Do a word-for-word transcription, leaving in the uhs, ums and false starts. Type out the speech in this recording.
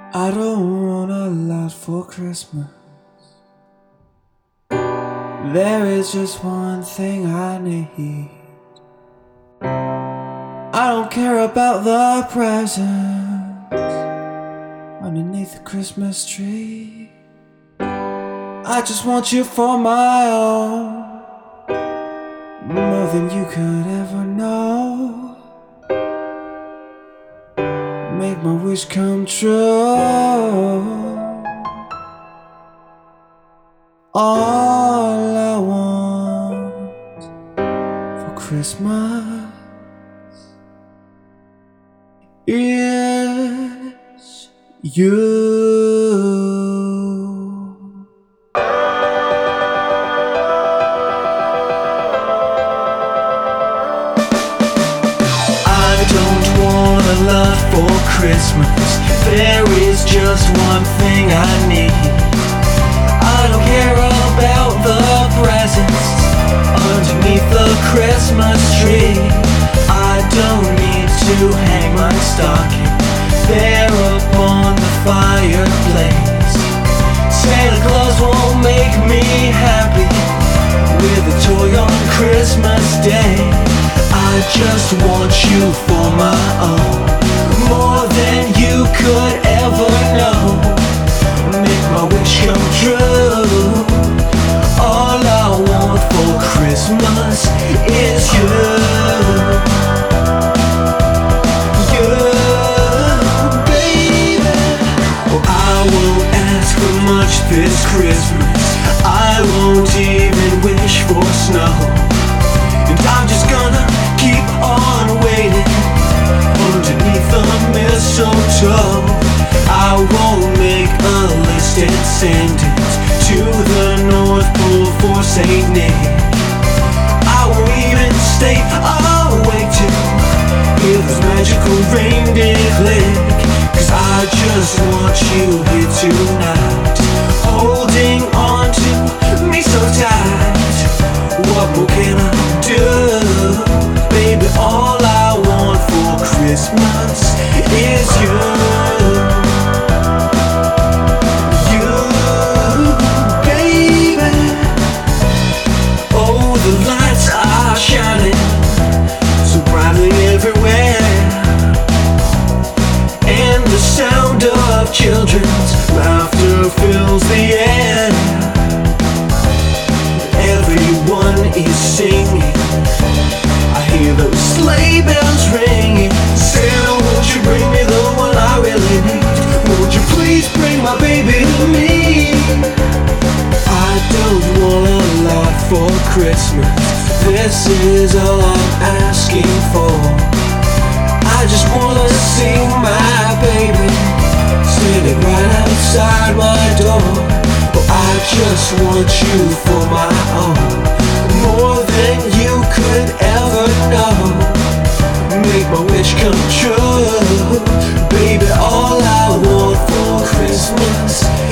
I don't want a lot for Christmas. There is just one thing I need. I don't care about the presents underneath the Christmas tree. I just want you for my own, more than you could ever know. Make my wish come true. All I want for Christmas is you. A lot for Christmas. There is just one thing I need. I don't care about the presents underneath the Christmas tree. I don't need to hang my stocking there upon the fireplace. Santa Claus won't make me happy with a toy on Christmas Day. I just want you for my own, more than you could ever know. Make my wish come true. All I want for Christmas is you. You, baby. Oh, I won't ask for much this Christmas. I won't even wish for snow. And I'm just gonna keep on waiting underneath the mistletoe. I won't make a list and send it to the North Pole for Saint Nick. I won't even stay awake to hear those magical reindeer click. Cause I just want you here tonight, holding on to me so tight. What more can I do? Baby, all I want for Christmas is you. You, baby. Oh, the lights are shining so brightly everywhere, and the sound of children's laughter fills the air. Everyone is singing, I hear those sleigh bells ringing. Santa, won't you bring me the one I really need? Won't you please bring my baby to me? I don't want a lot for Christmas. This is all I'm asking for. I just wanna see my baby standing right outside my door. Oh, I just want you for my own, more than you could ever know. Make my wish come true. Baby, all I want for Christmas